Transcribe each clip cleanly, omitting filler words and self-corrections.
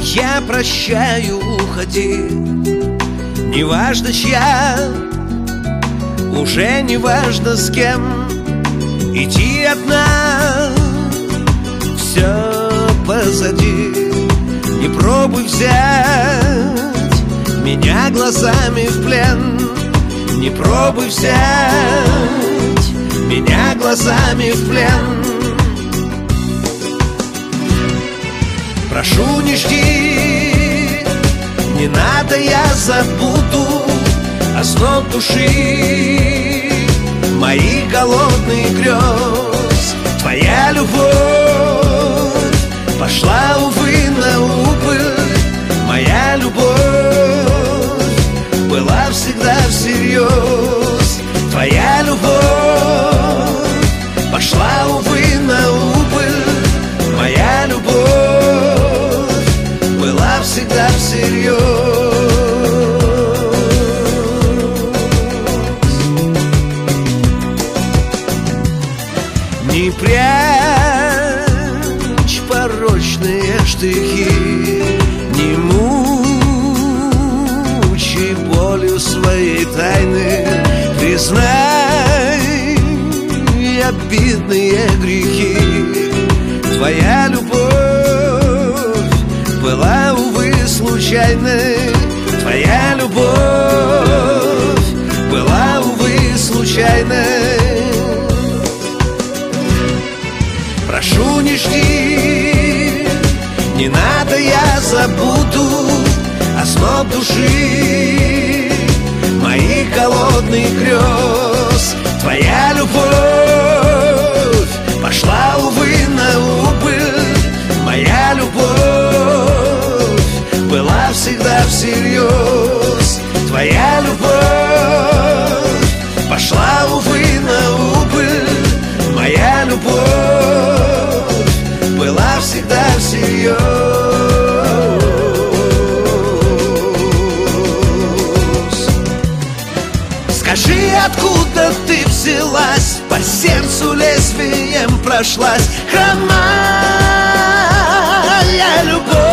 я прощаю, уходи. Неважно чья, уже неважно с кем. Иди одна, все позади. Не пробуй взять меня глазами в плен. Не пробуй взять меня глазами в плен. Прошу, не жди, не надо, я забуду озноб души, моих голодных грез. Твоя любовь пошла, увы, на убыль. Моя любовь была всегда всерьез. Твоя любовь пошла, увы, на убыль. Моя любовь была всегда всерьез. Не прячь порочные штрихи, не мучай болью своей тайны. Признай обидные грехи. Твоя любовь была, увы, случайной. Твоя любовь была, увы, случайной. Прошу, не жди, не надо, я забуду озноб души, моих голодных грез. Твоя любовь пошла, увы, на убыль. Моя любовь была всегда всерьез. Твоя любовь пошла, увы, на убыль. Моя любовь была всегда всерьез. Скажи, откуда ты взялась, по сердцу лезвием прошлась хромая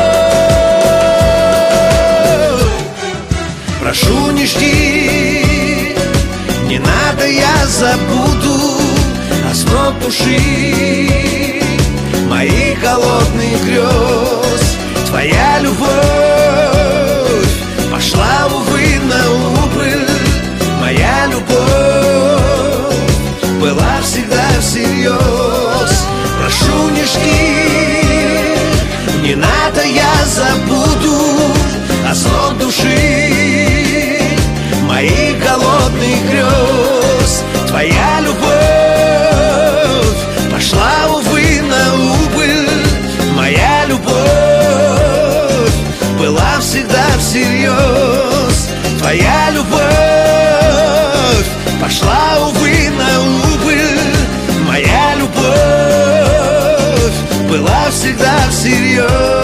любовь. Прошу, не жди, не надо, я забуду озноб души, моих голодных грез. Твоя любовь пошла, увы, на убыль. Моя любовь была всегда всерьез. Прошу, не жди, не надо, я забуду озноб души, моих голодных грез. Твоя любовь пошла, увы, на убыль. Моя любовь была всегда всерьез. Твоя любовь пошла, увы, на убыль. Моя любовь была всегда всерьез.